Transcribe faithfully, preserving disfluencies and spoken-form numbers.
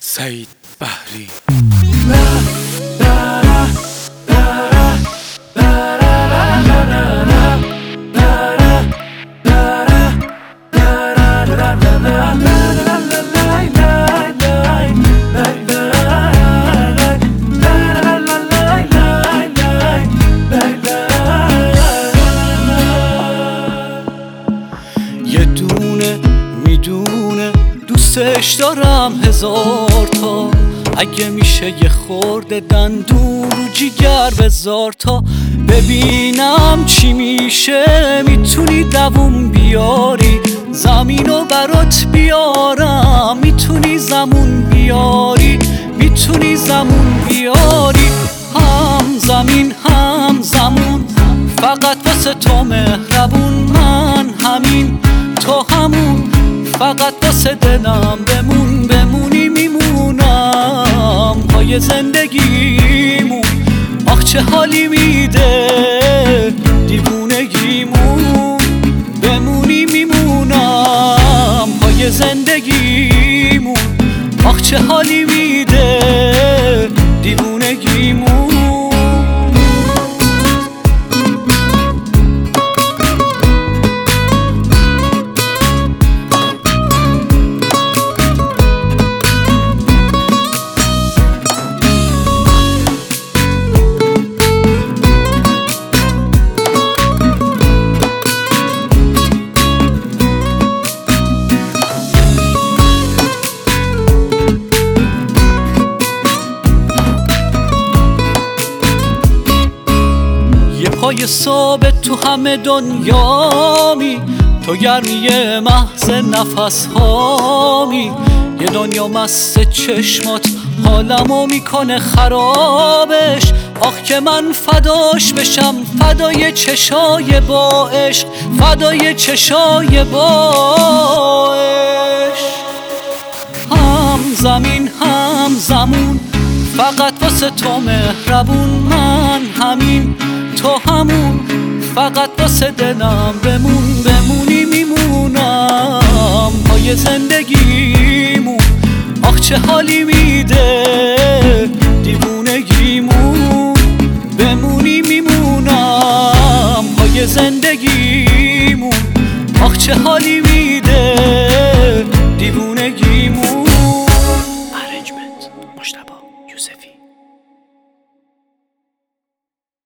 سعید بحری. یه دونه میدونه دوستش دارم هزار تا، اگه میشه یه خورده دندون رو جیگر بذار تا ببینم چی میشه. میتونی دووم بیاری زمینو برات بیارم، میتونی زمون بیاری، میتونی زمون بیاری. هم زمین هم زمون فقط واسه تو مهربون، من همین تو همون فقط واسه دلم بمون. بمونی میمونم پای زندگیمون، آخ چه حالی میده دیوونگیمون. بمونی میمونم پای زندگیمون، آخ چه حالی میده دیوونگیمون. پای ثابت تو همه دنیامی، تو گرمی محض نفس هامی. یه دنیا مست چشمات حالمو میکنه خرابش، آخ که من فداش بشم، فدای چشای با عشق، فدای چشای با عشق. هم زمین هم زمون فقط واسه تو مهربون، من همین تو همون فقط واسه دلم بمون. بمونی میمونم پای زندگیمون، آخ چه حالی میده دیوونگیمون. بمونی میمونم پای زندگیمون، آخ چه حالی میده